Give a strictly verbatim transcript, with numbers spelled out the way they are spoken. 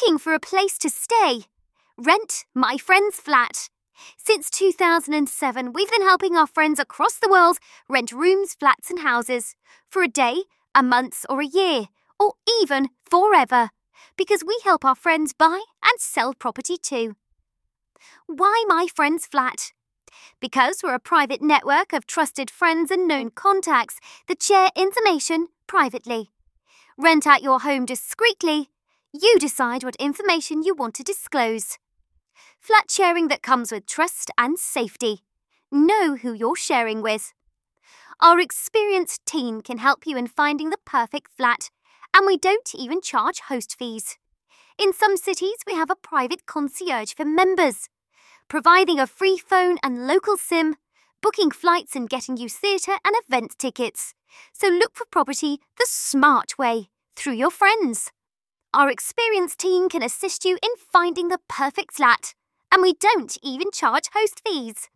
Looking for a place to stay? Rent My Friend's Flat. Since two thousand seven, we've been helping our friends across the world rent rooms, flats and houses for a day, a month or a year, or even forever, because we help our friends buy and sell property too. Why My Friend's Flat? Because we're a private network of trusted friends and known contacts that share information privately. Rent out your home discreetly. You decide what information you want to disclose. Flat sharing that comes with trust and safety. Know who you're sharing with. Our experienced team can help you in finding the perfect flat, and we don't even charge host fees. In some cities, we have a private concierge for members, providing a free phone and local SIM, booking flights and getting you theatre and event tickets. So look for property the smart way, through your friends. Our experienced team can assist you in finding the perfect flat, and we don't even charge host fees.